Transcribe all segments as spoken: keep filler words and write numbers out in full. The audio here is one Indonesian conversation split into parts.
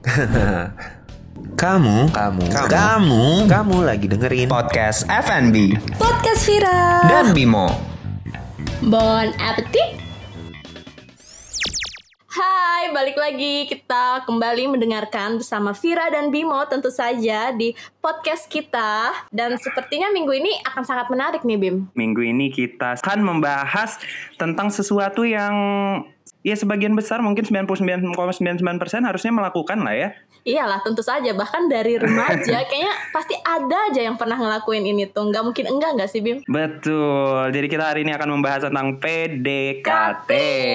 Kamu, kamu, kamu, kamu, kamu lagi dengerin podcast F and B Podcast Vira dan Bimo. Bon appetit. Hai, balik lagi kita kembali mendengarkan bersama Vira dan Bimo tentu saja di podcast kita. Dan sepertinya minggu ini akan sangat menarik nih Bim. Minggu ini kita akan membahas tentang sesuatu yang ya sebagian besar mungkin sembilan puluh sembilan koma sembilan sembilan persen harusnya melakukan lah ya. Iyalah tentu saja, bahkan dari remaja kayaknya pasti ada aja yang pernah ngelakuin ini tuh. Nggak mungkin enggak nggak sih Bim? Betul, jadi kita hari ini akan membahas tentang P D K T.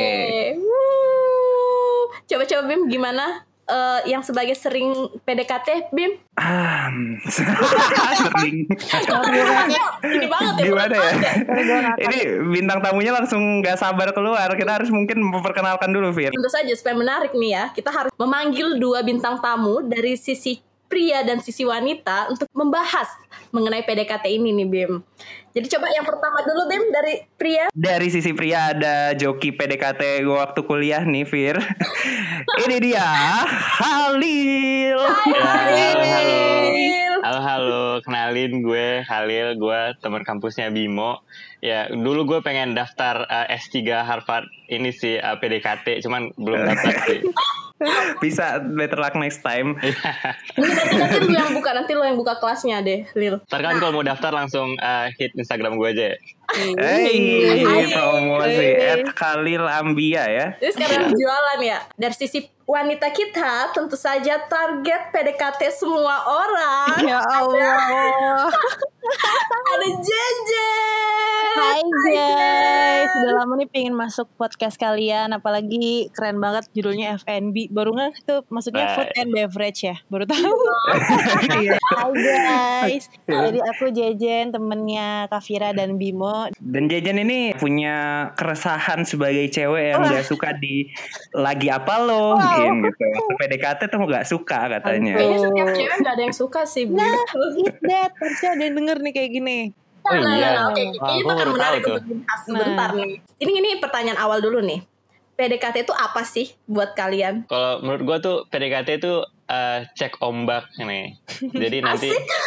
Wuh. Coba-coba Bim gimana uh, yang sebagai sering P D K T Bim? Ah, sering. Ini banget ya. Gimana ya? Ini bintang tamunya langsung gak sabar keluar. Kita harus mungkin memperkenalkan dulu, Fir. Tentu saja supaya menarik nih ya, kita harus memanggil dua bintang tamu dari sisi pria dan sisi wanita untuk membahas mengenai P D K T ini nih Bim. Jadi coba yang pertama dulu Bim dari pria. Dari sisi pria ada joki P D K T gue waktu kuliah nih Fir. Ini dia Halil. Hai Halil. Halo halo, kenalin gue Halil, gue teman kampusnya Bimo. Ya dulu gue pengen daftar uh, S tiga Harvard ini sih uh, P D K T, cuman belum daftar sih. Bisa, better luck next time. nanti, nanti lu yang buka, nanti lu yang buka kelasnya deh, Lil. Ntar kan kalau mau daftar langsung uh, hit Instagram gue aja ya. Hey, promosi at Khalil Ambia ya. Jadi sekarang jualan ya. Dari sisi wanita kita, tentu saja target P D K T semua orang. Ya Allah. Ada Jeje. Hai guys, udah lama nih pengen masuk podcast kalian, apalagi keren banget judulnya F and B. Baru nggak itu maksudnya food and beverage ya, baru tahu. Hai guys, jadi aku Jejen, temennya Kak Vira dan Bimo. Dan Jejen ini punya keresahan sebagai cewek yang nggak suka di lagi apa lo, wow. gitu. P D K T tuh nggak suka katanya. Kayaknya setiap cewek nggak ada yang suka sih. Nah, eat that, harusnya ada yang denger nih kayak gini. Nah, Oh nah, iya. nah, nah, oke, Wah, ini gua akan baru menarik tahu untuk dibahas sebentar Nah. nih. Ini ini pertanyaan awal dulu nih. P D K T itu apa sih buat kalian? Kalau menurut gue tuh P D K T itu uh, cek ombak nih. Jadi nanti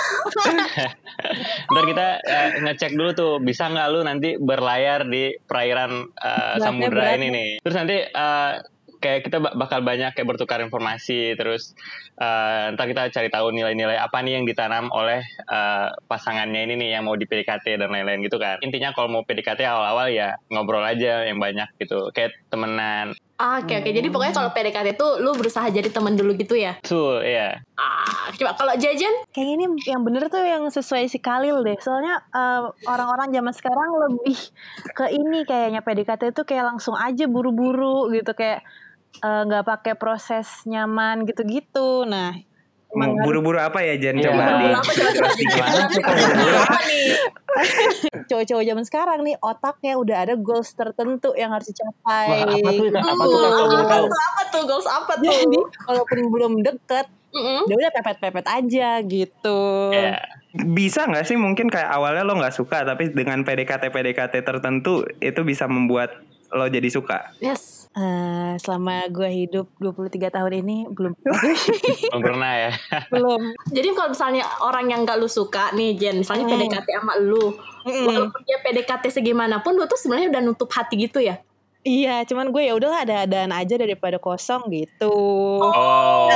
ntar kita uh, ngecek dulu tuh bisa nggak lu nanti berlayar di perairan uh, Beratnya samudra berat. ini nih. Terus nanti uh, kayak kita bakal banyak kayak bertukar informasi, terus uh, ntar kita cari tahu nilai-nilai apa nih yang ditanam oleh uh, pasangannya ini nih yang mau di P D K T dan lain-lain gitu kan. Intinya kalau mau P D K T awal-awal ya ngobrol aja yang banyak gitu, kayak temenan. Ah, oke oke. Jadi pokoknya kalau P D K T itu lu berusaha jadi teman dulu gitu ya? Betul, iya. Ah, coba kalau Jejen? Kayaknya ini yang bener tuh yang sesuai si Khalil deh. Soalnya uh, orang-orang zaman sekarang lebih ke ini kayaknya P D K T itu kayak langsung aja buru-buru gitu, kayak nggak uh, pakai proses nyaman gitu-gitu. Nah, Mau buru-buru apa ya Jen? Iya. Coba di Apa coba-coba? Apa nih? cowok-cowok zaman sekarang nih otaknya udah ada goals tertentu yang harus dicapai. Wah, apa tuh? Apa tuh? Uh, Kalau boleh apa tahu? tuh? Apa tuh? Goals apa tuh? Jadi walaupun belum deket, Mm-mm. dia udah pepet-pepet aja gitu. Iya. Bisa nggak sih mungkin kayak awalnya lo nggak suka tapi dengan P D K T P D K T tertentu itu bisa membuat lo jadi suka. Yes. Uh, selama gue hidup dua puluh tiga tahun ini belum Belum pernah ya. belum. Jadi kalau misalnya orang yang gak lu suka nih Jen, misalnya Mm. P D K T sama lu, Mm-mm. walaupun dia P D K T segimanapun, lu tuh sebenarnya udah nutup hati gitu ya? Iya, cuman gue ya udahlah ada-adaan aja daripada kosong gitu. Oh.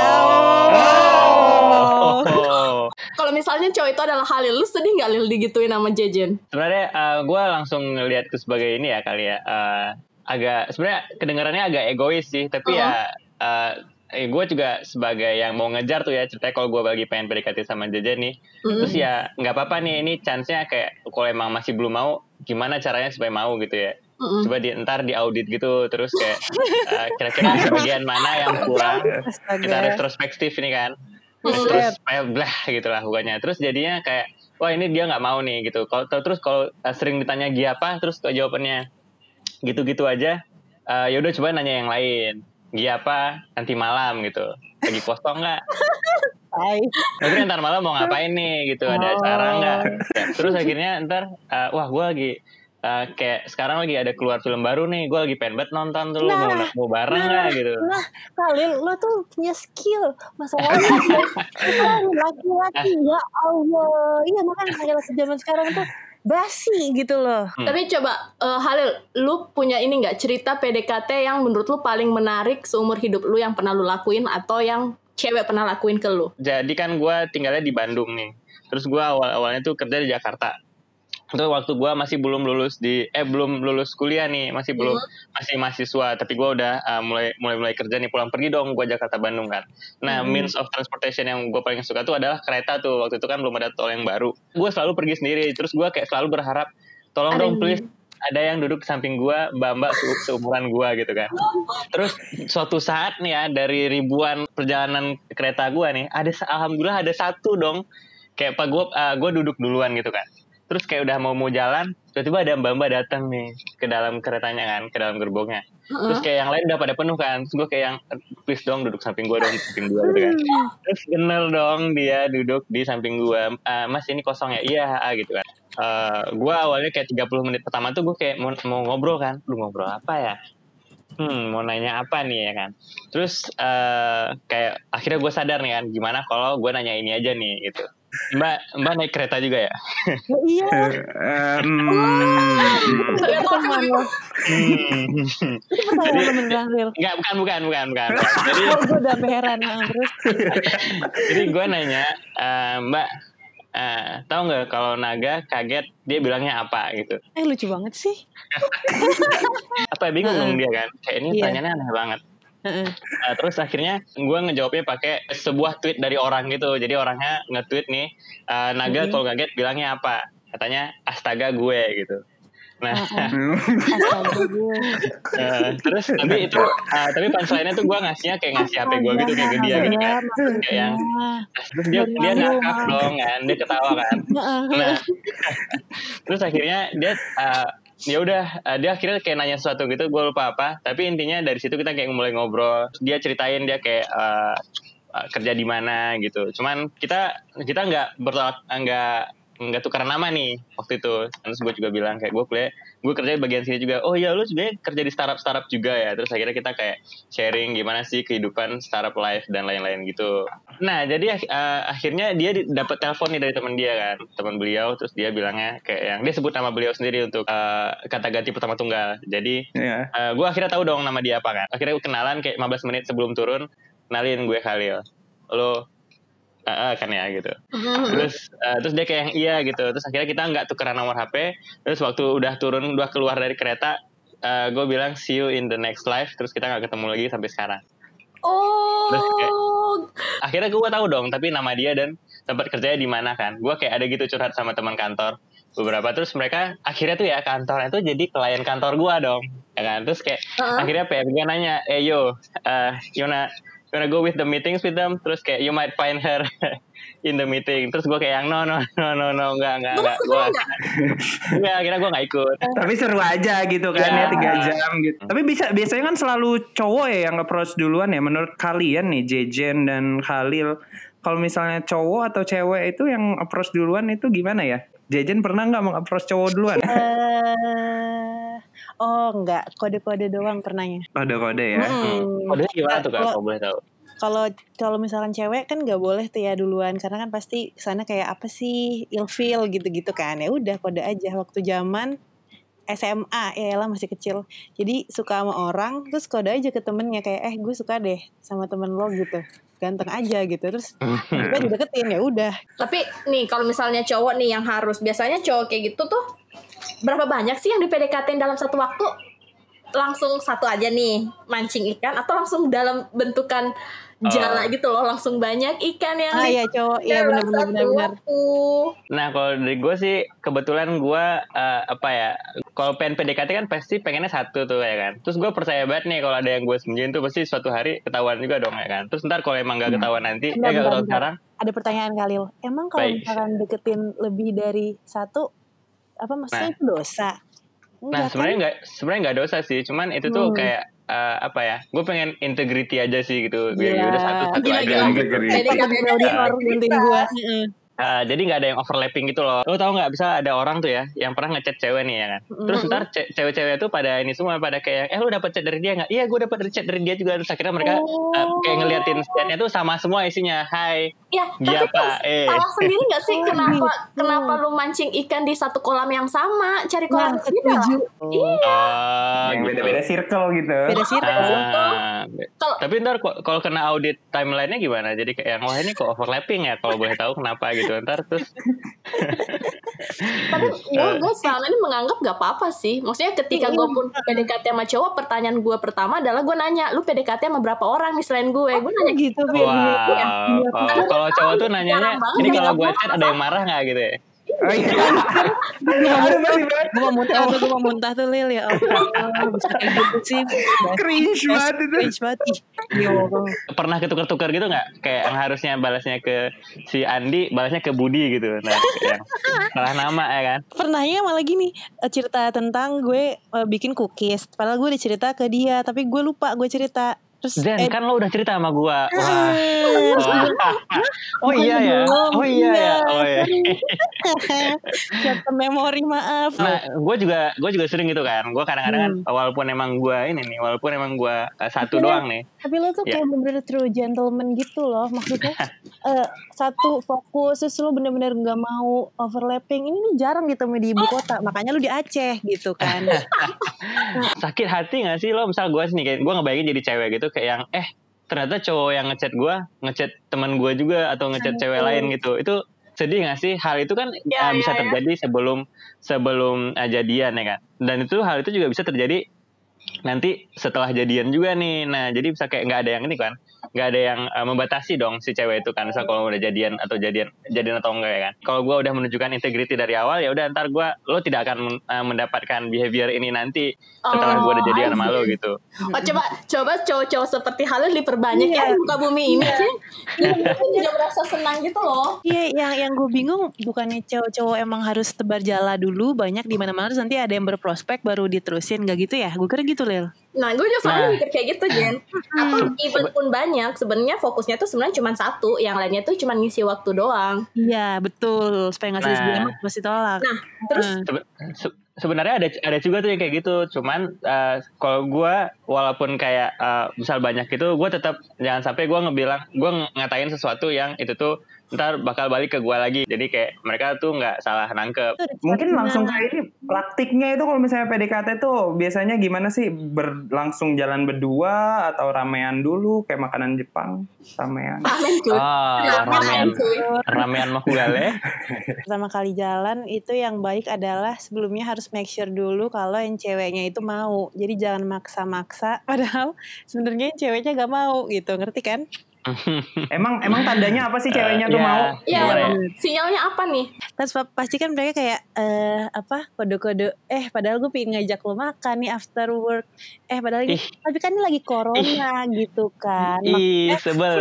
Oh. Oh. Kalau misalnya cowok itu adalah Halil, lu sedih gak Lil digituin sama Jejen? Sebenarnya uh, gue langsung ngeliat itu sebagai ini ya kali ya. Uh, agak sebenarnya kedengarannya agak egois sih, tapi Uh-huh. ya uh, eh, gue juga sebagai yang mau ngejar tuh ya ceritanya kalau gue lagi pengen P D K T sama Jejen nih. Mm-hmm. Terus ya nggak apa-apa nih, ini chance-nya kayak kalau emang masih belum mau, gimana caranya supaya mau gitu ya. Mm-hmm. Coba di ntar di audit gitu, terus kayak uh, kira-kira di bagian mana yang kurang, kita retrospektif ini kan. Mm-hmm. Terus kayak blah gitu lah bukannya. Terus jadinya kayak wah ini dia nggak mau nih gitu. Kalau terus kalau uh, sering ditanya Gi apa, terus kok jawabannya gitu-gitu aja. Uh, ya udah coba nanya yang lain. Gi apa nanti malam gitu. Lagi kosong nggak? Hai. Nanti ntar malam mau ngapain nih gitu, ada Oh. acara nggak? Ya, terus akhirnya ntar uh, wah gue lagi uh, kayak sekarang lagi ada keluar film baru nih, gue lagi pengen banget nonton tuh, Nah, mau mau bareng nah, nggak gitu. Nah, Khalil, lo tuh punya skill. Masalahnya lo laki-laki, ya Allah. Iya, makanya laki-laki zaman sekarang tuh basi gitu loh. Hmm. Tapi coba uh, Halil, lu punya ini nggak cerita P D K T yang menurut lu paling menarik seumur hidup lu yang pernah lu lakuin atau yang cewek pernah lakuin ke lu? Jadi kan gue tinggalnya di Bandung nih. Terus gue awal-awalnya tuh kerja di Jakarta. Itu waktu gue masih belum lulus di eh belum lulus kuliah nih, masih belum mm-hmm. masih mahasiswa, tapi gue udah uh, mulai mulai mulai kerja nih, pulang pergi dong gue Jakarta Bandung kan. Nah, mm-hmm. means of transportation yang gue paling suka tuh adalah kereta tuh. Waktu itu kan belum ada tol yang baru. Gue selalu pergi sendiri, terus gue kayak selalu berharap tolong Aduh. dong please ada yang duduk di samping gue, mbak-mbak se- seumuran gue gitu kan. Terus suatu saat nih ya, dari ribuan perjalanan kereta gue nih, ada alhamdulillah ada satu dong, kayak pak gue uh, gue duduk duluan gitu kan. Terus kayak udah mau mau jalan, tiba-tiba ada mbak-mbak datang nih ke dalam keretanya kan, ke dalam gerbongnya. Uh-huh. Terus kayak yang lain udah pada penuh kan. Terus gue kayak yang, please dong duduk samping gue dong, samping gue gitu kan. Terus bener dong dia duduk di samping gue. Uh, Mas ini kosong ya? Iya gitu kan. Uh, gue awalnya kayak tiga puluh menit pertama tuh gue kayak mau, mau ngobrol kan. Lu ngobrol apa ya? Hmm, mau nanya apa nih ya kan. Terus uh, kayak akhirnya gue sadar nih kan, gimana kalau gue nanya ini aja nih gitu. Mbak, Mbak naik kereta juga ya? Iya. Enggak, bukan, bukan, bukan, bukan. Jadi gue udah heran terus. Jadi gue nanya, uh, Mbak, uh, tahu nggak kalau naga kaget dia bilangnya apa gitu? Eh lucu banget sih. Apa bingung uh-uh. dia kan? Kayak ini yeah. pertanyaannya aneh banget. Uh-uh. Uh, terus akhirnya gue ngejawabnya pakai sebuah tweet dari orang gitu. Jadi orangnya nge-tweet nih, uh, naga uh-huh. kalau kaget bilangnya apa? Katanya astaga gue gitu. Nah, uh-uh. astaga gue. Uh, terus tapi itu, uh, tapi punchline-nya tuh gue ngasihnya kayak ngasih H P gue gitu kayak ke dia gitu kan. Kayak yang, terus dia dia ngakak dong kan, dia ketawa kan. Nah, terus akhirnya dia uh, ya udah uh, dia akhirnya kayak nanya sesuatu gitu, gue lupa apa, tapi intinya dari situ kita kayak mulai ngobrol. Dia ceritain dia kayak uh, uh, kerja di mana gitu, cuman kita kita nggak bertolak nggak nggak tukeran nama nih waktu itu. Terus gue juga bilang kayak gue kuliah gue kerja di bagian sini juga. Oh ya lu sebenarnya kerja di startup startup juga ya. Terus akhirnya kita kayak sharing gimana sih kehidupan startup life dan lain-lain gitu. Nah jadi uh, akhirnya dia dapat telepon nih dari teman dia kan, teman beliau. Terus dia bilangnya kayak yang dia sebut nama beliau sendiri untuk uh, kata ganti pertama tunggal. Jadi yeah. uh, gue akhirnya tahu dong nama dia apa kan. Akhirnya gue kenalan kayak lima belas menit sebelum turun, kenalin gue Khalil. Lo Uh, uh, kan ya gitu. Terus uh, terus dia kayak yang iya gitu. Terus akhirnya kita nggak tukeran nomor H P. Terus waktu udah turun, udah keluar dari kereta, uh, gue bilang see you in the next life. Terus kita nggak ketemu lagi sampai sekarang. Oh. Terus kayak, akhirnya gue tahu dong, tapi nama dia dan tempat kerjanya di mana kan. Gue kayak ada gitu curhat sama teman kantor beberapa. Terus mereka akhirnya tuh ya kantornya tuh jadi klien kantor gue dong, ya kan. Terus kayak uh-huh. akhirnya P M gue nanya, eh yo, uh, Yona. Gonna go with the meetings with them. Terus kayak you might find her in the meeting. Terus gue kayak yang no no no no no enggak enggak enggak gue enggak akhirnya gue nggak ikut. Tapi seru aja gitu kan yeah. ya tiga jam gitu. Tapi bisa biasanya kan selalu cowok ya yang approach duluan ya. Menurut kalian nih Jejen dan Khalil, kalau misalnya cowok atau cewek itu yang approach duluan itu gimana ya? Jejen pernah nggak meng-approach cowok duluan? Uh, oh enggak, kode-kode doang pernahnya. Kode-kode ya. Hmm. Kode gimana tuh kalau boleh tahu? Kalau kalau misalkan cewek kan nggak boleh tuh ya duluan, karena kan pasti kesana kayak apa sih ilfeel gitu-gitu kan. Ya udah kode aja. Waktu zaman S M A ya lah masih kecil. Jadi suka sama orang terus kode aja ke temennya kayak eh gue suka deh sama temen lo gitu. Ganteng aja gitu. Terus kita dideketin ya udah. Tapi nih kalau misalnya cowok nih yang harus, biasanya cowok kayak gitu tuh berapa banyak sih yang di P D K T-in dalam satu waktu? Langsung satu aja nih mancing ikan atau langsung dalam bentukan jala uh. gitu loh, langsung banyak ikan yang ah, iya cowok iya benar benar. Nah kalau dari gue sih kebetulan gue uh, apa ya, kalau pengen P D K T kan pasti pengennya satu tuh ya kan. Terus gue percaya banget nih kalau ada yang gue sembunyiin tuh pasti suatu hari ketahuan juga dong ya kan. Terus ntar kalau emang gak ketahuan nanti bentar, eh gak ketahuan bentar. sekarang. Ada pertanyaan Khalil, emang kalau misalkan deketin lebih dari satu apa maksudnya nah. itu dosa? Enggak, nah sebenarnya nggak kan? sebenarnya nggak dosa sih, cuman itu tuh hmm. kayak uh, apa ya, gue pengen integrity aja sih gitu, biar yeah. udah satu satu gila, aja gila. gitu. Jadi kami auditor gantiin gue. Uh, jadi nggak ada yang overlapping gitu loh. Lo tau nggak, bisa ada orang tuh ya yang pernah ngechat cewek nih ya kan. Terus ntar ce- cewek-cewek tuh pada ini semua pada kayak, eh lu dapet chat dari dia nggak? Iya gue dapet chat dari dia juga. Terus akhirnya mereka Oh. uh, kayak ngeliatin chatnya tuh sama semua isinya. Hai. Ya, Iya tapi kan pak. Eh. salah sendiri nggak sih Oh, kenapa gitu. kenapa lu mancing ikan di satu kolam yang sama? Cari kolam Nah, yang beda lah. setuju. Iya. Oh, Yang gitu. beda-beda circle gitu. Beda circle. Ah, Kalau tapi ntar ko- kalau kena audit timeline-nya gimana? Jadi kayak yang wah ini kok overlapping ya, kalau boleh tahu kenapa gitu. Ntar terus tapi gue gue selama ini menganggap gak apa-apa sih. Maksudnya ketika gue pun P D K T sama cowok, pertanyaan gue pertama adalah gue nanya, lu P D K T sama berapa orang nih selain gue? Gue nanya gitu, gitu. Vin. wow, Iya. wow. Kalau cowok tuh nanyanya, Jarang banget ini yang kalau gue ngomong chat ada yang marah nggak gitu ya? Oh iya. Aduh, balik banget. Gue mau muntah tuh, gue mau muntah tuh Lil ya Allah. Bisa kayak gitu sih. Cringe banget itu. Cringe banget. Ih, yo. Pernah ketukar-tukar gitu nggak? Kayak yang harusnya balasnya ke si Andi, balasnya ke Budi gitu. Nah, yang salah nama ya kan? Pernahnya malah gini, eh, cerita tentang gue eh, bikin cookies. Padahal gue dicerita ke dia, tapi gue lupa gue cerita. Terus Zen, eh, kan lo udah cerita sama gua. Wah. eh, Wah. Oh iya ya. belum. Oh iya ya. Iya, Oh iya. short term memory, maaf. Nah, gue juga gue juga sering gitu kan. Gue kadang-kadang Hmm. kan, walaupun emang gue ini nih, walaupun emang gue uh, satu Tapi lo- doang nih. Tapi lo tuh Ya. kayak bener-bener true gentleman gitu loh. Maksudnya eh, satu fokus, terus lo bener-bener gak mau overlapping. Ini nih jarang ditemui di ibu kota. Makanya lo di Aceh gitu kan. Sakit hati gak sih lo, misal gue sih nih, kayak gue ngebayangin jadi cewek gitu, kayak yang eh ternyata cowok yang ngechat gue ngechat teman gue juga atau ngechat Nah, cewek itu. lain gitu. Itu sedih gak sih? Hal itu kan Ya, uh, bisa ya, ya. terjadi sebelum sebelum uh, jadian ya kan. Dan itu hal itu juga bisa terjadi nanti setelah jadian juga nih. Nah jadi bisa kayak nggak ada yang ini kan, nggak ada yang uh, membatasi dong si cewek itu kan. Misal kalau udah jadian atau jadian jadian atau enggak ya kan. Kalau gue udah menunjukkan integrity dari awal, ya udah ntar gue lo tidak akan uh, mendapatkan behavior ini nanti setelah gue udah jadian sama lo gitu. Oh coba coba cowok-cowok seperti Halil diperbanyak Iya. ya di muka bumi ini. Dia mungkin juga merasa senang gitu loh. Iya, yang yang gue bingung bukannya cowok-cowok emang harus tebar jala dulu banyak di mana-mana terus nanti ada yang berprospek baru diterusin, nggak gitu ya? Gue kira gitu Lil. Nah, gue juga soalnya Nah. mikir kayak gitu, Jen. Atau event pun banyak, sebenarnya fokusnya tuh sebenarnya cuma satu, yang lainnya tuh cuma ngisi waktu doang. Iya betul, supaya nggak Nah. serius nah. Pasti tolak. Nah, terus Hmm. Sebe- se- sebenarnya ada ada juga tuh yang kayak gitu. Cuman uh, kalau gue walaupun kayak uh, misal banyak itu, gue tetap jangan sampai gue ngebilang gue ngatain sesuatu yang itu tuh ntar bakal balik ke gue lagi. Jadi kayak mereka tuh nggak salah nangkep. Mungkin langsung kayak ini praktiknya itu kalau misalnya P D K T tuh biasanya gimana sih, berlangsung jalan berdua atau ramean dulu kayak makanan Jepang ramean. ramen cuy. Ah, Ramen ramean, cuy. ramean Mahugale. Pertama kali jalan itu yang baik adalah sebelumnya harus make sure dulu kalau yang ceweknya itu mau. Jadi jangan maksa-maksa. Padahal sebenarnya yang ceweknya gak mau gitu, ngerti kan? Emang emang tandanya apa sih ceweknya tuh Ya, mau? Iya, gimana ya? emang sinyalnya apa nih? Terus pa- pasti kan mereka kayak eh apa kode-kode eh padahal gue pengen ngajak lo makan nih after work, eh padahal ini Ih. tapi kan ini lagi corona gitu kan. Ih, Makanya- sebel.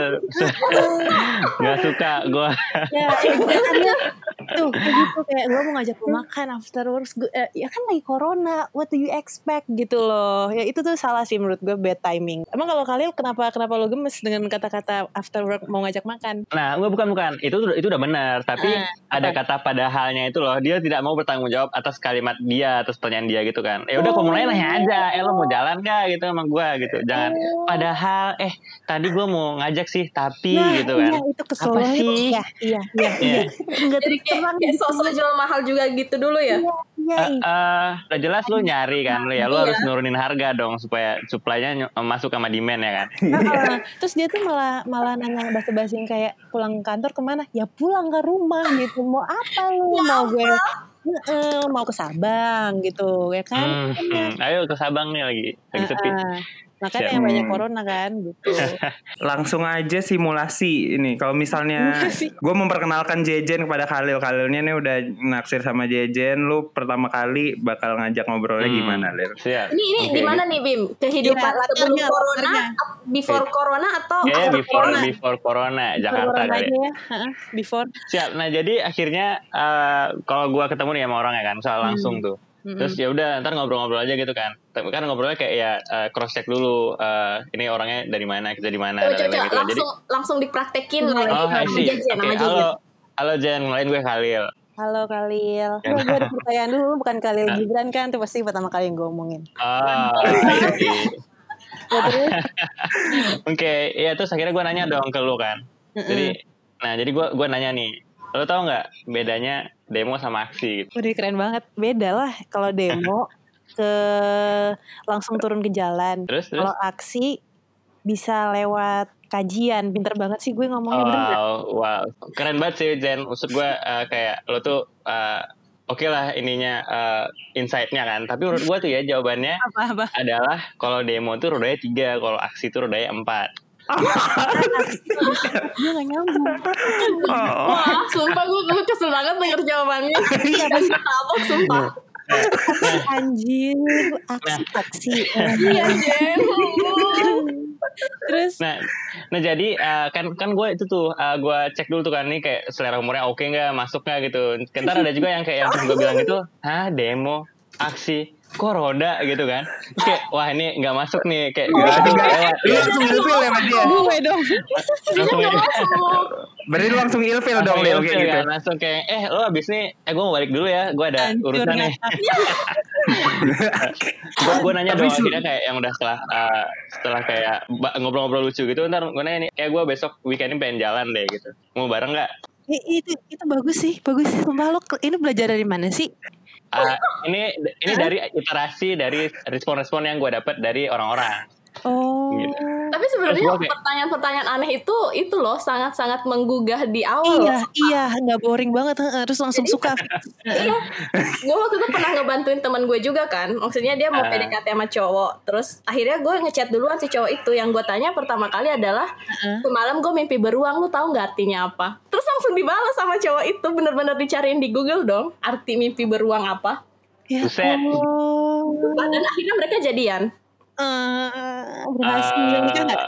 Gak suka gue. ya eh, makanya tuh kayak gitu kayak gue mau ngajak lo makan after work gue, eh, ya kan lagi corona, what do you expect gitu loh. Ya itu tuh salah sih menurut gue, bad timing. Emang kalau kalian kenapa kenapa lo gemes dengan kata-kata after work mau ngajak makan? Nah, gue bukan bukan itu itu udah benar, tapi Ah, ada apa? kata padahalnya itu loh, dia tidak mau bertanggung jawab atas kalimat dia, atas pertanyaan dia gitu kan. Ya udah, Oh. kalau mulai nanya aja, eh lo mau jalan gak gitu sama gue gitu. Jangan Oh. padahal eh tadi gue mau ngajak sih tapi Nah, gitu kan. iya itu kesel Apa banget. sih? Iya, iya, iya, iya. Enggak Jadi kayak, terang kayak gitu. sosok jual mahal juga gitu dulu ya. Iya, iya. Eh, eh, udah jelas lo nyari kan, lo ya lo Iya. harus nurunin harga dong supaya supply-nya ny- masuk sama demand ya kan. Heeh. Terus dia tuh malah malah nanya basa-basi yang kayak pulang kantor kemana? Ya pulang ke rumah gitu. Mau apa lu? Mau gue Heeh, mau ke Sabang gitu ya kan? Hmm, hmm. Ayo ke Sabang nih lagi, lagi sepi. Heeh. Makanya Siap. yang banyak Hmm. corona kan gitu. Langsung aja simulasi ini. Kalau misalnya Simulasi. gue memperkenalkan Jejen kepada Khalil. Khalilnya nih udah naksir sama Jejen. Lu pertama kali bakal ngajak ngobrolnya Hmm. gimana, Lil? Siap. Ini ini Oke. di mana nih Bim? Kehidupan Iya, latarnya, sebelum corona, latarnya. ap- before corona atau Kayaknya after before corona? before corona Jakarta Corona kali. aja ya. Heeh, before. Siap. Nah jadi akhirnya eh, kalau gua ketemu nih sama orang ya kan, soal langsung tuh. Mm-mm. Terus ya udah ntar ngobrol-ngobrol aja gitu kan. Tapi kan ngobrolnya kayak ya cross check dulu. eh, ini orangnya dari mana, kita di mana, Coba, dan coba, lain-lain gitu. Jadi langsung langsung dipraktekin Oh, lagi oh, I sama see. Jejen, Oke, sama Jejen. halo. Halo Jen, ngelain gue Khalil. Halo Khalil. Gue ada pertanyaan dulu, bukan Khalil Gibran kan? Itu pasti pertama kali yang gue omongin. Oh, Oke, ya terus akhirnya gue nanya dong ke lu kan. Jadi, nah jadi gue gue nanya nih, lu tau nggak bedanya demo sama aksi? Gitu? Udah keren banget, beda lah. Kalau demo ke langsung turun ke jalan. Terus, terus? Kalau aksi bisa lewat kajian. Pinter banget sih gue ngomongnya, wow, bener gak? Wow, keren banget sih Jen. Maksud gue uh, kayak lo tuh uh, oke okay lah ininya uh, insight-nya kan. Tapi menurut gue tuh ya jawabannya Apa-apa? adalah kalau demo tuh rodanya tiga, kalau aksi tuh rodanya empat. Gue gak nyambung. Wah, sumpah gue, gue kesel banget denger jawabannya. Iya, tabok sumpah. Anjir, aksi-aksi. Iya, Jen. Terus? Nah, nah jadi uh, kan kan gue itu tuh uh, gue cek dulu tuh kan nih kayak selera umurnya oke nggak, masuk nggak gitu. Ntar ada juga yang kayak yang gue bilang itu, hah demo, aksi, kok roda gitu kan. Terus kayak wah ini nggak masuk nih kayak gue aduh lewat. Lu langsung ilfil ya sama dia. Gue dong. Langsung Berarti lu langsung ilfil dong Lil kayak gitu. Kan? Langsung kayak eh lo abis nih eh gue mau balik dulu ya, gue ada Hancur urusan nih. Gue nanya dong akhirnya kayak yang udah setelah uh, setelah kayak ngobrol-ngobrol lucu gitu, ntar gue nanya nih kayak gue besok weekend ini pengen jalan deh gitu, mau bareng nggak? Itu itu bagus sih, bagus sih. Sumpah lo ini belajar dari mana sih? Uh, ini ini dari iterasi dari respon-respon yang gue dapat dari orang-orang. Oh. Gitu. Tapi sebenarnya Terus gua kayak- pertanyaan-pertanyaan aneh itu itu loh sangat-sangat menggugah di awal. Iya, loh. iya, nggak boring banget, terus langsung suka. Iya. Gue waktu itu pernah ngebantuin teman gue juga kan. Maksudnya dia mau Ah. P D K T sama cowok. Terus akhirnya gue ngechat duluan si cowok itu. Yang gue tanya pertama kali adalah, semalam gue mimpi beruang, lu tahu nggak artinya apa? Terus langsung dibalas sama cowok itu. Bener-bener dicariin di Google dong. Arti mimpi beruang apa? Ya Buset. Allah. Dan akhirnya mereka jadian. Uh, berhasil nikah nggak?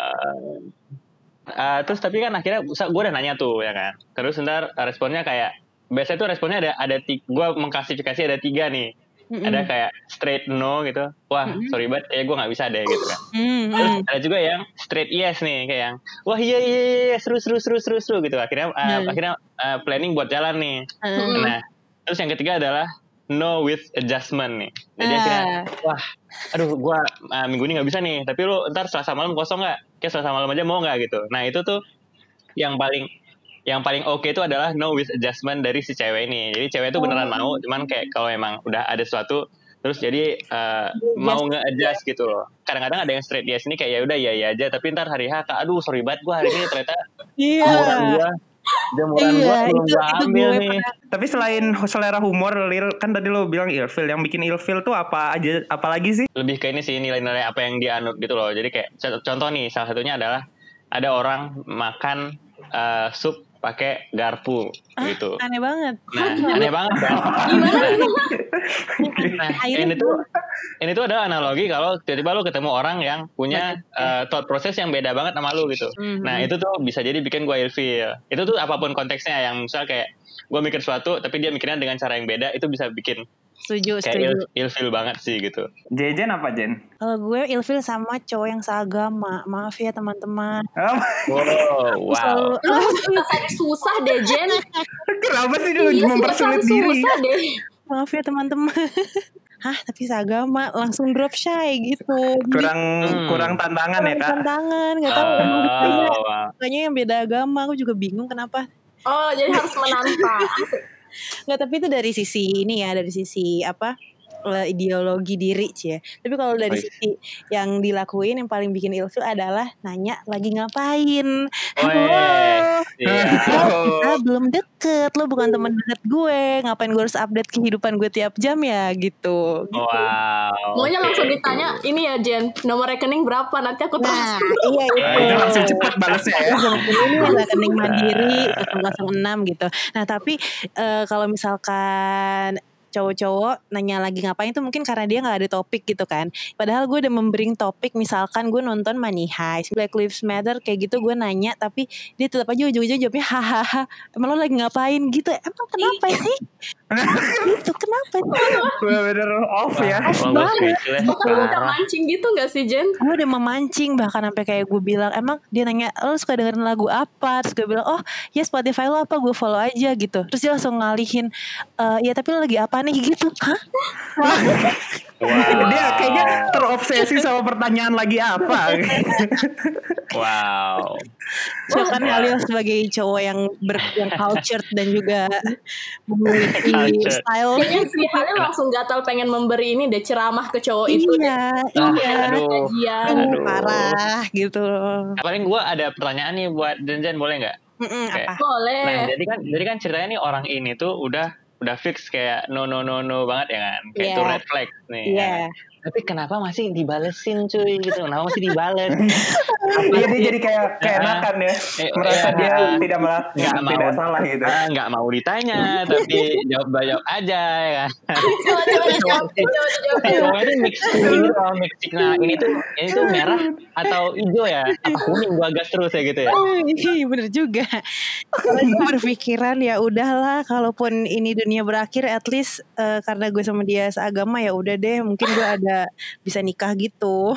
Uh, terus tapi kan akhirnya gue udah nanya tuh ya kan. Terus ntar responnya kayak biasanya tuh responnya ada ada gue mengklasifikasi ada tiga nih. Mm-hmm. Ada kayak straight no gitu. Wah mm-hmm. sorry banget ya gue nggak bisa deh gitu kan. Mm-hmm. Terus ada juga yang straight yes nih kayak yang wah iya iya iya seru seru seru seru seru gitu. Akhirnya uh, mm-hmm. akhirnya uh, planning buat jalan nih. Mm-hmm. Nah terus yang ketiga adalah no with adjustment nih. Jadi uh. akhirnya wah aduh gue uh, minggu ini nggak bisa nih. Tapi lu ntar Selasa malam kosong nggak? Kayak Selasa malam aja mau nggak gitu. Nah itu tuh yang paling yang paling oke okay itu adalah no with adjustment dari si cewek ini. Jadi cewek itu beneran oh. mau, cuman kayak kalau emang udah ada sesuatu terus jadi uh, mau nge-adjust gitu loh. Kadang-kadang ada yang straight yes ini kayak ya udah iya iya aja, tapi ntar hari H kak aduh sorry banget gue hari ini ternyata yeah. umuran gue jamuran iya, gue belum itu, gue itu ambil gue nih. pernah. Tapi selain selera humor, Lil, kan tadi lo bilang ilfil. Yang bikin ilfil tuh apa aja? Apalagi sih? Lebih ke ini sih nilai-nilai apa yang dianut gitu loh. Jadi kayak contoh nih, salah satunya adalah ada orang makan uh, sup pakai garpu ah, gitu. Aneh banget. Nah, aneh banget kan. Gimana? Nah, ini tuh ini tuh adalah analogi kalau tiba-tiba lu ketemu orang yang punya uh, thought process yang beda banget sama lu gitu. Mm-hmm. Nah, itu tuh bisa jadi bikin gue ilfil. Itu tuh apapun konteksnya, yang misal kayak gue mikir sesuatu tapi dia mikirnya dengan cara yang beda, itu bisa bikin setuju, kayak setuju. Il, ilfil banget sih gitu. Jen apa Jen? Kalau gue ilfil sama cowok yang seagama. Maaf ya teman-teman. Oh. Wow, wow. Lu harus susah deh Jen. Kenapa sih lu iya, mempersulit diri? Susah deh. Maaf ya teman-teman. Hah, tapi seagama langsung drop shy gitu. Kurang hmm. kurang tantangan ya kak? Tantangan, nggak tahu. Uh, Kayaknya, wow. kayaknya yang beda agama, aku juga bingung kenapa. Oh, jadi harus menantang. Nggak, tapi itu dari sisi ini ya, dari sisi apa? Ideologi diri cie. Tapi kalau dari oh, sisi yang dilakuin yang paling bikin ilfil adalah nanya lagi ngapain. Halo, yeah. kita belum deket, lo bukan teman deket gue, ngapain gue harus update kehidupan gue tiap jam ya gitu. Wow. Maunya okay. langsung ditanya, ini ya Jen, nomor rekening berapa, nanti aku nah, transfer. Iya itu. Itu langsung cepat balasnya ya. Ini rekening Mandiri nol nol enam gitu. Nah tapi uh, kalau misalkan cowok-cowok nanya lagi ngapain tuh mungkin karena dia gak ada topik gitu kan. Padahal gue udah membring topik, misalkan gue nonton Money Heist, Black Lives Matter kayak gitu, gue nanya tapi dia tetap aja ujung-ujung jawabnya hahaha emang lo lagi ngapain gitu. Emang kenapa sih? Itu kenapa? Bener-bener off ya. Kalau gue speechless Bahkan lu udah parah. mancing gitu gak sih Jen? Gue udah memancing, bahkan sampai kayak gue bilang, emang dia nanya lo suka dengerin lagu apa, terus gue bilang oh ya Spotify lo apa, gue follow aja gitu. Terus dia langsung ngalihin e, ya tapi lo lagi apa nih gitu. Hah? Wow. Dia kayaknya terobsesi sama pertanyaan lagi apa. Wow. Silakan Halil sebagai cowok yang ber yang cultured dan juga memiliki Cultured. style. Kayaknya si Halil langsung gatal pengen memberi ini deh ceramah ke cowok itu deh. Iya, Ah, iya. aduh. Kajian. Aduh, parah gitu. Paling gue ada pertanyaan nih buat Jen, boleh nggak? Mm-mm, Oke. apa? Boleh. Nah, jadi kan jadi kan ceritanya nih orang ini tuh udah udah fix kayak no no no no banget ya kan. Kayak Iya. itu red flag nih. Iya. ya kan? Tapi kenapa masih dibalesin cuy gitu? Kenapa masih dibales? Iya dia jadi kayak kayak makan ya. Eh, Merasa iya. dia tidak malah Nggak tidak mau. salah gitu. Ah, nggak mau ditanya, tapi jawab jawab aja ya kan. Coba coba dijawab, coba dijawab. Cowok itu mix ini kalau mix nah ini tuh ini tuh merah atau hijau ya? Apa kuning gua gas terus ya gitu ya? Iya bener juga. Kalau gue berpikiran ya udahlah, kalaupun ini dunia berakhir, at least uh, karena gue sama dia seagama ya udah deh, mungkin gue ada bisa nikah gitu.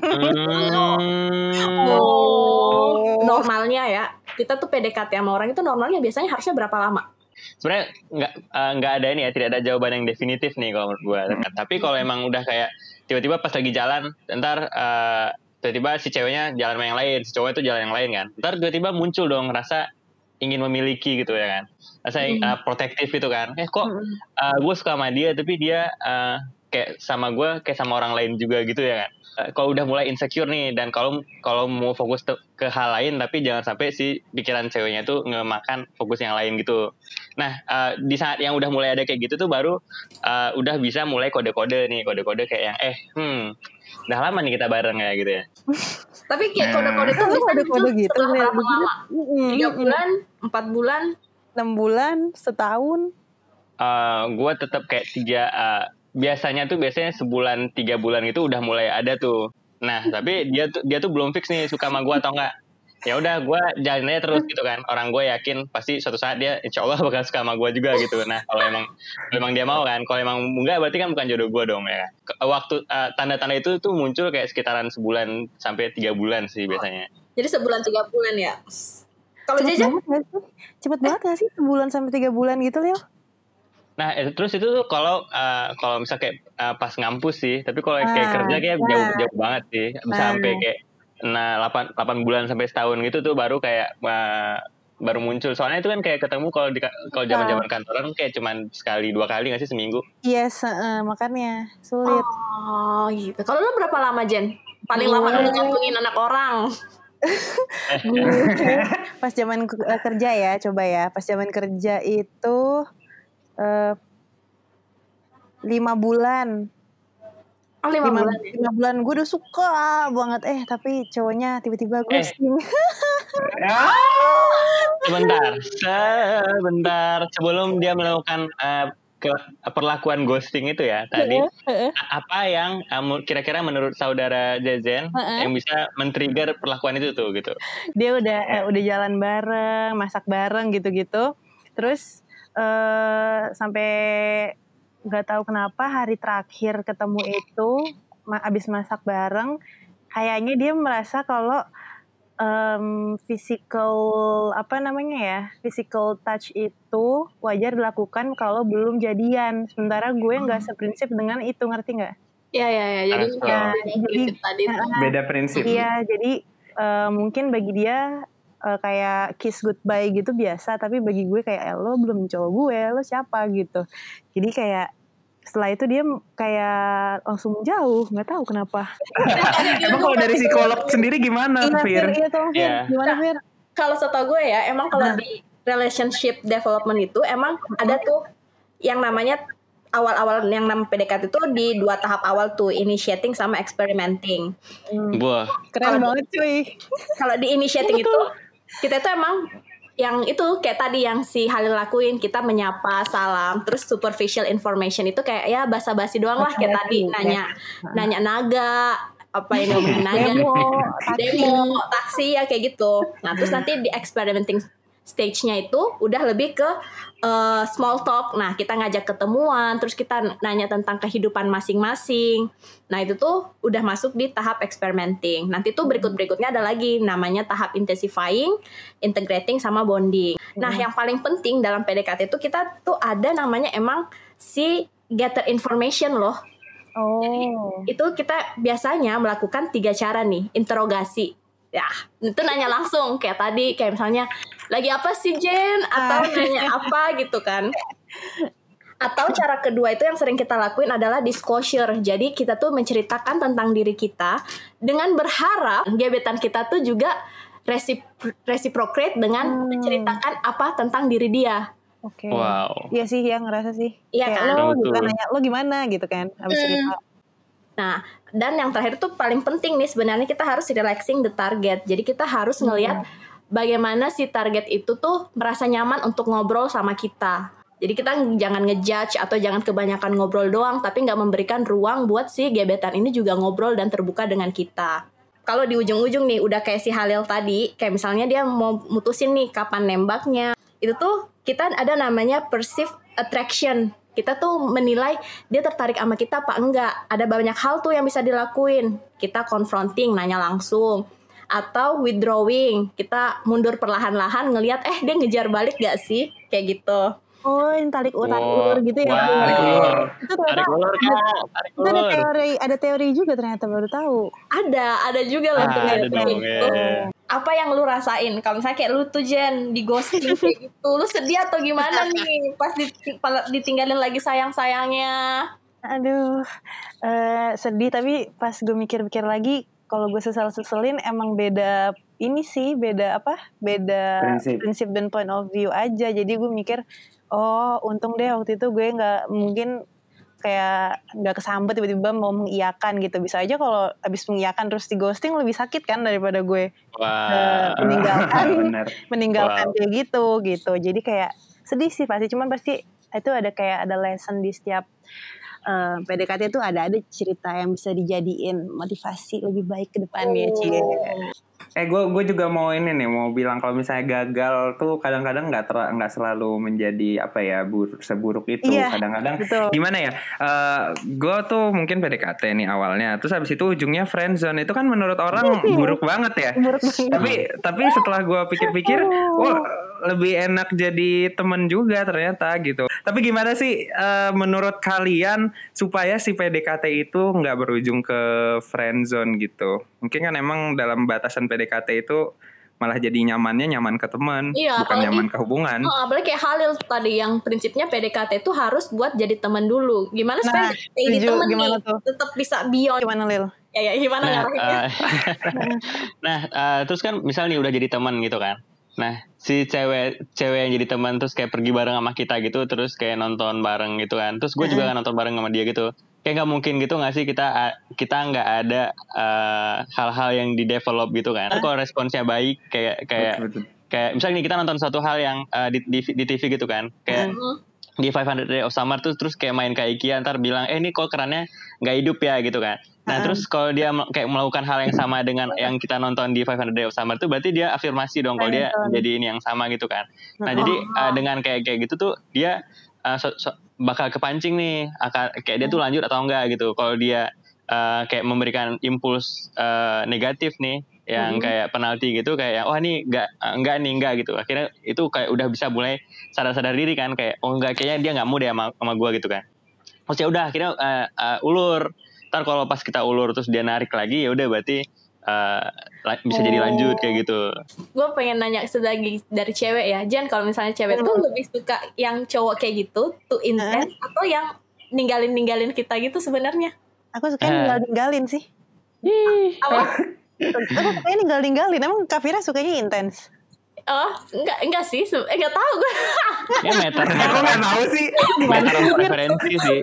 Hmm. Oh, normalnya ya. Kita tuh P D K T sama orang itu normalnya biasanya harusnya berapa lama? Sebenarnya nggak uh, nggak ada ini ya, tidak ada jawaban yang definitif nih kalau menurut gue. Tapi kalau emang udah kayak tiba-tiba pas lagi jalan, ntar uh, tiba-tiba si ceweknya jalan sama yang lain, si cowok itu jalan yang lain kan. Ntar tiba-tiba muncul dong rasa ingin memiliki gitu ya kan, rasa Hmm. uh, protektif itu kan. Eh kok uh, gue suka sama dia, tapi dia uh, kayak sama gue kayak sama orang lain juga gitu ya kan. Uh, kalau udah mulai insecure nih, dan kalau kalau mau fokus te- ke hal lain, tapi jangan sampai si pikiran ceweknya tuh ngemakan fokus yang lain gitu. Nah uh, di saat yang udah mulai ada kayak gitu tuh baru uh, udah bisa mulai kode-kode nih, kode-kode kayak yang eh hmm udah lama nih kita bareng ya gitu ya. Tapi kayak kode-kode itu bisa Kode-kode muncul gitu, setelah kayak berapa lama? Mm-mm. Tiga bulan, empat bulan. enam bulan, setahun. Uh, gue tetap kayak tiga uh, biasanya tuh biasanya sebulan tiga bulan itu udah mulai ada tuh. Nah tapi dia tuh dia tuh belum fix nih suka sama gue atau enggak. Ya udah gue jalannya terus gitu kan. Orang gue yakin pasti suatu saat dia insya Allah bakal suka sama gue juga gitu. Nah kalau emang kalau emang dia mau kan, kalau emang enggak berarti kan bukan jodoh gue dong ya. Waktu uh, tanda-tanda itu tuh muncul kayak sekitaran sebulan sampai tiga bulan sih biasanya. Jadi sebulan tiga bulan ya. Kalau Cepet Jaja? banget gak sih? Cepet banget gak sih sebulan sampai tiga bulan gitu Leo? Nah itu, terus itu tuh kalau uh, kalau misal kayak uh, pas ngampus sih, tapi kalau kayak Ah, kerja kayak nah. jauh jauh banget sih, bisa Ah. sampai kayak nah delapan bulan sampai setahun gitu tuh baru kayak uh, baru muncul. Soalnya itu kan kayak ketemu kalau di kalau zaman-zaman kantoran kayak cuman sekali dua kali nggak sih seminggu. Yes, uh, makanya sulit. Oh gitu. Kalau lu berapa lama Jen? Paling lama udah nyambungin anak orang. Pas zaman ke- eh, kerja ya, coba ya. Pas zaman kerja itu eh, lima bulan. Oh lima Lima, bulan ya? lima bulan gue udah suka banget eh tapi cowoknya tiba-tiba ghosting. Sebentar, sebentar sebelum dia melakukan uh, ke perlakuan ghosting itu ya tadi, a- apa yang uh, mu- kira-kira menurut saudara Jezen Heeh. yang bisa men-trigger perlakuan itu tuh gitu? Dia udah eh, udah jalan bareng, masak bareng gitu-gitu. Terus eh sampai nggak tahu kenapa hari terakhir ketemu itu ma- abis masak bareng, kayaknya dia merasa kalau em, physical apa namanya ya, physical touch itu wajar dilakukan kalau belum jadian. Sementara gue nggak seprinsip dengan itu, ngerti nggak? Iya iya iya. Jadi Harus kayak dong. beda prinsip tadi tuh. Beda prinsip. Iya, jadi eh, mungkin bagi dia eh, kayak kiss goodbye gitu biasa, tapi bagi gue kayak eh, lo belum cowok gue, lo siapa gitu. Jadi kayak setelah itu dia kayak langsung jauh, nggak tahu kenapa. Emang kalau dari psikolog sendiri gimana, Iya, Fir? Fir, iya tolong Fir, Iya. gimana Fir? Kalau setahu gue ya, emang kalau di relationship development itu emang ada tuh yang namanya awal-awal yang nama P D K T itu di dua tahap awal tuh, initiating sama experimenting. Wah, Keren Kalau- banget cuy. Kalau di initiating itu kita tuh emang yang itu kayak tadi yang si Halil lakuin, kita menyapa, salam, terus superficial information itu kayak ya basa-basi doang lah kayak tadi Basa-basi, nanya nanya naga, apa yang ngomongin naga, Demo, taksi. demo, taksi ya kayak gitu. Nah terus nanti di experimenting stage-nya itu udah lebih ke uh, small talk. Nah, kita ngajak ketemuan, terus kita nanya tentang kehidupan masing-masing. Nah, itu tuh udah masuk di tahap experimenting. Nanti tuh berikut-berikutnya ada lagi namanya tahap intensifying, integrating, sama bonding. Nah, yang paling penting dalam P D K T itu kita tuh ada namanya emang si gather information loh. Oh. Jadi, itu kita biasanya melakukan tiga cara nih, interogasi. Ya, itu nanya langsung kayak tadi, kayak misalnya lagi apa sih Jen, atau nanya apa gitu kan. Atau cara kedua itu yang sering kita lakuin adalah disclosure. Jadi kita tuh menceritakan tentang diri kita dengan berharap gebetan kita tuh juga resip- reciprocate dengan hmm. menceritakan apa tentang diri dia. Oke. Okay. Wow. Iya sih, yang ngerasa sih. Iya kayak kan? Lo juga nanya lo gimana gitu kan, habis hmm. cerita. Nah, dan yang terakhir tuh paling penting nih sebenarnya kita harus relaxing the target. Jadi kita harus ngelihat hmm. bagaimana si target itu tuh merasa nyaman untuk ngobrol sama kita. Jadi kita jangan ngejudge atau jangan kebanyakan ngobrol doang, tapi nggak memberikan ruang buat si gebetan ini juga ngobrol dan terbuka dengan kita. Kalau di ujung-ujung nih udah kayak si Halil tadi, kayak misalnya dia mau mutusin nih kapan nembaknya, itu tuh kita ada namanya perceived attraction. Kita tuh menilai dia tertarik sama kita apa enggak. Ada banyak hal tuh yang bisa dilakuin. Kita confronting, nanya langsung. Atau withdrawing, kita mundur perlahan-lahan ngelihat eh dia ngejar balik gak sih? Kayak gitu. Oh, ini tarik ulur, tarik ulur gitu ya. Wow. Tarik ulur. Itu ternyata Tarik ulur, Kak. Tarik itu ada ulur. teori, ada teori juga ternyata baru tahu. Ada, ada juga loh Ah, tuh ada kayak dong, gitu. ya. Apa yang lu rasain? Kalau misalnya kayak lu tuh Jen di ghosting kayak gitu, lu sedih atau gimana nih pas ditinggalin lagi sayang-sayangnya? Aduh, uh, sedih tapi pas gue mikir-mikir lagi, kalau gue sesal-seselin emang beda ini sih, beda apa? Beda Prinsip. prinsip dan point of view aja. Jadi gue mikir, oh untung deh waktu itu gue nggak mungkin kayak nggak kesambet tiba-tiba mau mengiyakan gitu. Bisa aja kalau abis mengiyakan terus di ghosting lebih sakit kan daripada gue Wow. uh, meninggalkan Bener. meninggalkan Wow. kayak gitu gitu. Jadi kayak sedih sih pasti, cuman pasti itu ada kayak ada lesson di setiap uh, P D K T itu, ada ada cerita yang bisa dijadiin motivasi lebih baik ke depannya. Oh. Cie. Eh gue gue juga mau ini nih, mau bilang kalau misalnya gagal tuh kadang-kadang nggak ter nggak selalu menjadi apa ya buruk, seburuk itu. Iya, Kadang-kadang betul. gimana ya? Uh, gue tuh mungkin P D K T nih awalnya, terus habis itu ujungnya friendzone. Itu kan menurut orang buruk banget ya. Buruk banget. Tapi tapi setelah gue pikir-pikir, wah lebih enak jadi temen juga ternyata gitu. Tapi gimana sih uh, menurut kalian supaya si P D K T itu nggak berujung ke friendzone gitu? Mungkin kan emang dalam batasan P D K T itu malah jadi nyamannya nyaman ke teman, Iya, bukan apalagi- nyaman ke hubungan. Oh, apalagi kayak Halil tadi yang prinsipnya P D K T itu harus buat jadi teman dulu. Gimana supaya Nah, jadi setuju. teman Gimana nih tuh? tetap bisa beyond. Gimana Lil? Ya, ya gimana Nah, ngarahinnya? uh, nah uh, terus kan misalnya nih udah jadi teman gitu kan. Nah, si cewek cewek yang jadi teman terus kayak pergi bareng sama kita gitu, terus kayak nonton bareng gitu kan. Terus gue juga kan nonton bareng sama dia gitu. Kayak nggak mungkin gitu nggak sih kita kita nggak ada uh, hal-hal yang di develop gitu kan. Kalau responsnya baik kayak kayak Betul, betul. kayak misalnya nih kita nonton suatu hal yang uh, di, di di T V gitu kan. Kayak Mhm. di five hundred Days of Summer tuh terus kayak main ke IKEA, ntar bilang eh ini kok kerannya nggak hidup ya gitu kan. Nah Uh-uh. terus kalau dia mel- kayak melakukan hal yang sama dengan yang kita nonton di five hundred Days of Summer tuh berarti dia afirmasi dong kalau dia Betul. jadi ini yang sama gitu kan. Nah Uh-uh. jadi uh, dengan kayak kayak gitu tuh dia uh, so- so- bakal kepancing nih akan kayak dia tuh lanjut atau enggak gitu. Kalau dia uh, kayak memberikan impuls uh, negatif nih yang Mhm. kayak penalti gitu kayak oh ini enggak enggak nih enggak gitu. Akhirnya itu kayak udah bisa mulai sadar-sadar diri kan kayak oh enggak kayaknya dia nggak mau deh sama, sama gue gitu kan. Terus ya udah akhirnya uh, uh, ulur. Ntar kalau pas kita ulur terus dia narik lagi ya udah berarti uh, la- bisa jadi lanjut kayak gitu. Gue pengen nanya sedagi dari cewek ya, Jen, kalau misalnya cewek tuh lebih suka yang cowok kayak gitu, tuh intense, atau yang ninggalin-ninggalin kita gitu sebenarnya? Aku suka Eh. ninggal-ninggalin sih. Apa? Aku sukanya ninggal-ninggalin. Emang Kak Fira sukanya intens? Oh, enggak, enggak sih, se- eh, enggak tahu gue. Ya meter Aku nggak tahu sih. meter of preferensi sih.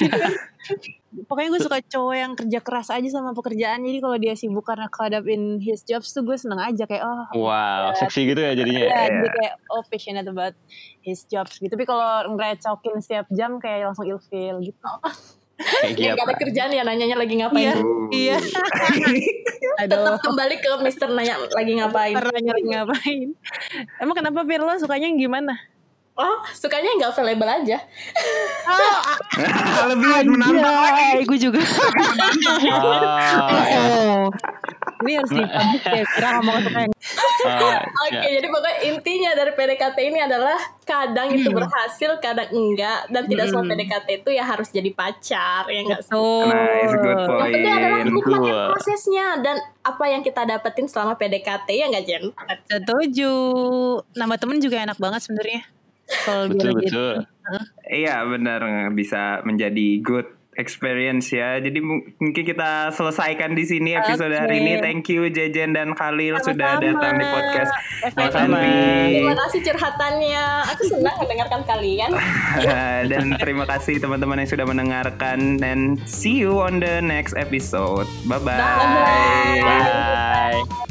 Pokoknya gue suka cowok yang kerja keras aja sama pekerjaan. Jadi kalau dia sibuk karena caught up in his jobs tuh gue seneng aja. Kayak oh Wow, seksi gitu ya jadinya. ya, jadi kayak oh passionate about his jobs gitu. Tapi kalau ngerecokin setiap jam kayak langsung ilfeel gitu. Kayak Gak ada kerjaan ya nanyanya lagi ngapain. Iya. Iya. Aduh. Tetap kembali ke Mister nanya lagi ngapain. Nanya lagi ngapain? Emang kenapa Fir lo sukanya yang gimana? Oh, sukanya nggak available aja. Oh, Lebih menantang lagi. gue juga. Oh, Oh, ini harus dipublish ya. Kira ngomong sukanya. uh, Oke, jadi pokoknya intinya dari P D K T ini adalah kadang itu berhasil, kadang enggak, dan tidak semua P D K T itu ya harus jadi pacar, ya enggak sih? Tuh. Nice, good Yang penting adalah point. nikmatin Betul. prosesnya dan apa yang kita dapetin selama P D K T, ya enggak Jen? Setuju. Nama temen juga enak banget sebenarnya. Kalau betul biar betul. Iya benar, bisa menjadi good experience ya. Jadi m- mungkin kita selesaikan di sini episode Oke. hari ini. Thank you Jejen dan Khalil sudah Sama-sama. datang di podcast Sama-sama. Terima kasih curhatannya. Aku senang mendengarkan kalian. Dan terima kasih teman-teman yang sudah mendengarkan, and see you on the next episode. Bye bye. Bye. Bye.